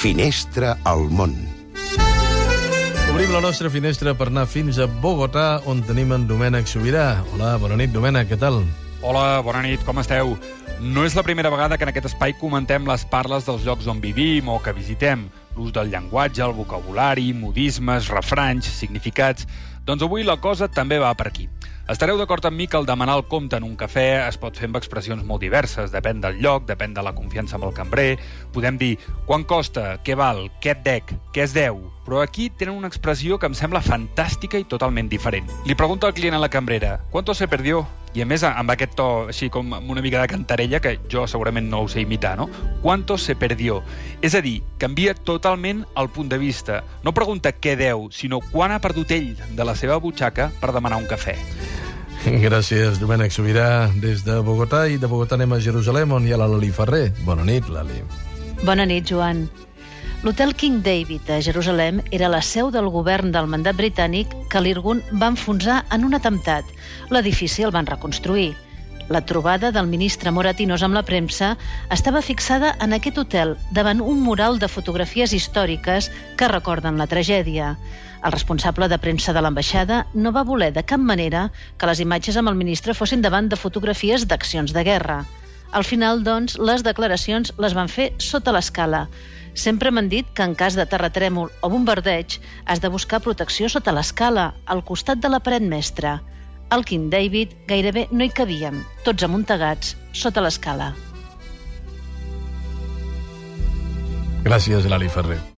Finestra al món. Obrim la nostra finestra per anar fins a Bogotà, on tenim en Domènec Sobirà. Hola, bona nit, Domènec, què tal? Hola, bona nit, com esteu? No és la primera vegada que en aquest espai comentem les parles dels llocs on vivim o que visitem, l'ús del llenguatge, el vocabulari, modismes, refranys, significats. Doncs avui la cosa també va per aquí. Estareu d'acord amb mi que el demanar el compte en un cafè es pot fer amb expressions molt diverses, depèn del lloc, depèn de la confiança amb el cambrer. Podem dir, quant costa, què val, què et dec, què es deu? Però aquí tenen una expressió que em sembla fantàstica i totalment diferent. Li pregunto al client a la cambrera, ¿cuánto se perdió? I a més, amb aquest to, així com amb una mica de cantarella, que jo segurament no ho sé imitar, no? ¿Cuánto se perdió? És a dir, canvia totalment el punt de vista. No pregunta què deu, sinó quan ha perdut ell de la seva butxaca per demanar un cafè. Gràcies, Domènec Sobirà, des de Bogotà. I de Bogotà anem a Jerusalem, on hi ha la Lali Ferrer. Bona nit, Lali. Bona nit, Joan. L'hotel King David a Jerusalem era la seu del govern del mandat britànic que l'Irgun va enfonsar en un atemptat. L'edifici el van reconstruir. La trobada del ministre Moratinos amb la premsa estava fixada en aquest hotel davant un mural de fotografies històriques que recorden la tragèdia. El responsable de premsa de l'ambaixada no va voler de cap manera que les imatges amb el ministre fossin davant de fotografies d'accions de guerra. Al final, doncs, les declaracions les van fer sota l'escala. Sempre m'han dit que en cas de terratrèmol o bombardeig has de buscar protecció sota l'escala, al costat de la paret mestra. Al King David gairebé no hi cabíem, tots amuntegats sota l'escala. Gràcies, Lali Ferrer.